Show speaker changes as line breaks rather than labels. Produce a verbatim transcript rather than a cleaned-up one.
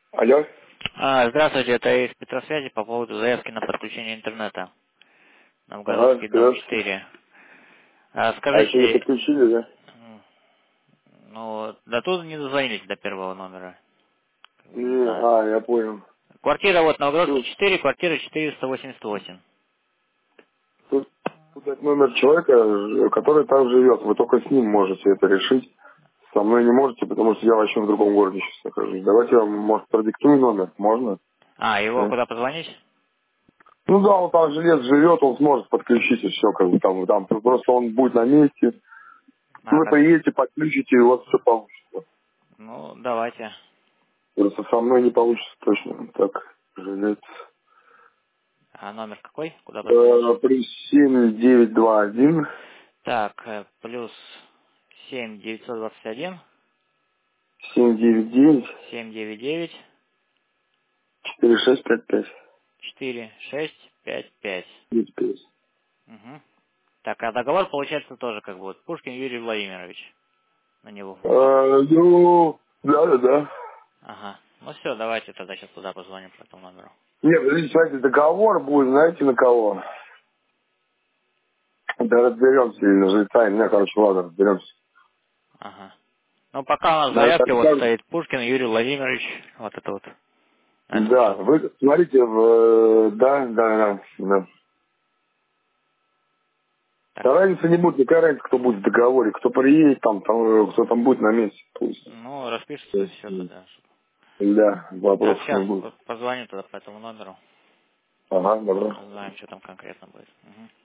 Алло?
А, здравствуйте, это из Петросвязи по поводу заявки на подключение интернета.
Ага,
Новгородский дом
здравствуйте.
четыре. А,
А еще не
скажите,
подключили, да?
м, ну, до туда не дозвонились до первого номера. Как бы, не
Не,
знаю.
а, я понял.
Квартира вот Новгородский
Тут,
четыре, квартира четыреста восемьдесят восемь.
тут, тут этот номер человека, э, который там живет. Вы только с ним можете это решить. Со мной не можете, потому что я вообще в другом городе сейчас нахожусь. Давайте я вам, может, продиктую номер. Можно?
А, его
Да.
куда позвонить?
Ну да, он там жилец живет, он сможет подключить и все, как бы там, там. Просто он будет на месте.
А,
Вы
как?
приедете, подключите, и у вас все получится.
Ну, давайте.
Просто со мной не получится точно. Так, жилец.
А номер какой? Куда позвонить?
Э, Плюс семь девять два один
Так, э, плюс семь девятьсот двадцать один
семь девять девять
семь девять девять
четыре шесть пять пять.
четыре шесть пять пять.
Есть пять.
Угу. Так, а договор получается тоже как бы вот Пушкин Юрий Владимирович. На него
А,
вот.
ну, да, да, да.
Ага. Ну все, давайте тогда сейчас туда позвоним по этому номеру.
Нет, подождите, смотрите, договор будет, знаете, на кого? Да разберемся, или же тайна, не, короче, ладно, разберемся.
Ага. Ну пока у нас в
Да,
заявке
так
вот
скажем.
стоит Пушкин Юрий Владимирович. Вот это вот. Это
Да,
все.
вы смотрите, в, э, да, да, да, да.
Так,
Да, разницы не будет, никакая разница, кто будет в договоре, кто приедет там, там, э, кто там будет на месте. Пусть.
ну, распишется
То
и
есть,
все
м,
тогда.
да,
Так,
вопросов
сейчас
не будет.
позвоним тогда по этому номеру.
Ага, добро.
Узнаем, что там конкретно будет. Мгм.